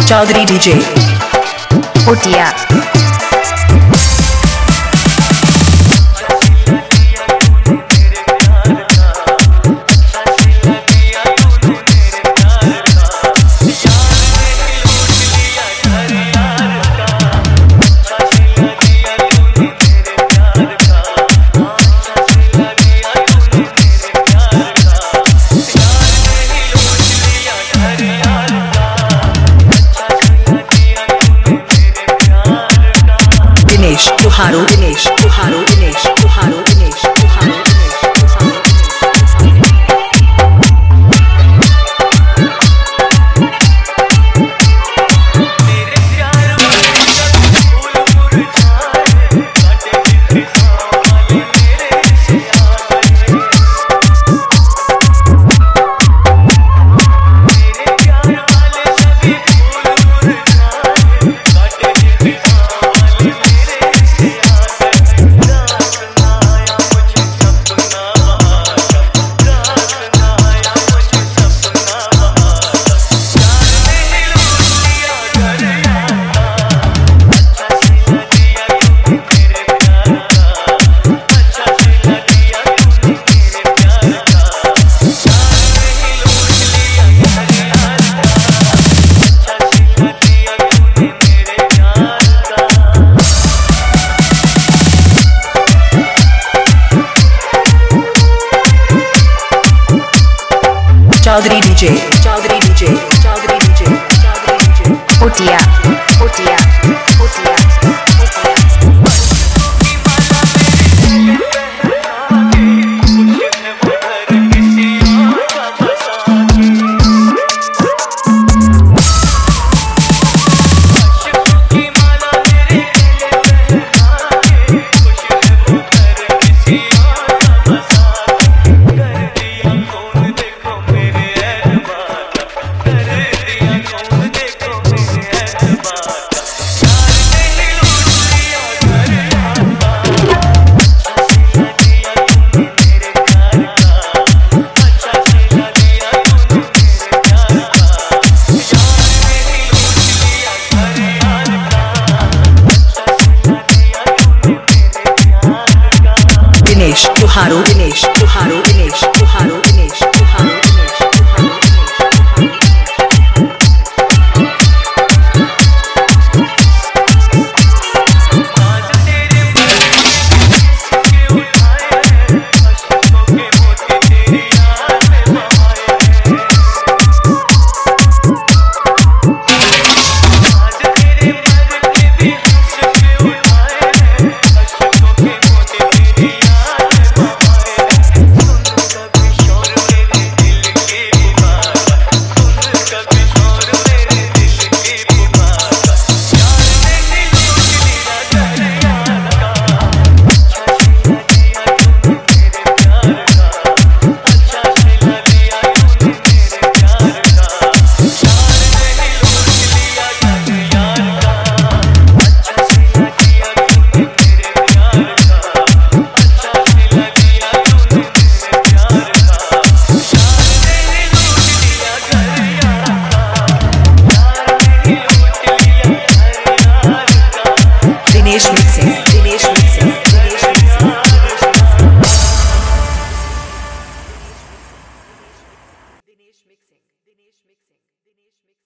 Chaudhary DJ Potiya. Dinesh तुहारो दिनेश तुहारो दिनेश तुहारो दिनेश तुहारो Chaudhary DJ Chaudhary DJ Chaudhary DJ Chaudhary DJ Potiya Potiya Potiya Potiya. Dinesh तुहारो दिनेश तुहारो दिनेश तुहारो दिनेश तुहारो दिनेश तुहारो Dinesh mixing Dinesh mixing Dinesh mixing Dinesh mixing Dinesh mixing Dinesh mixing Dinesh mixing.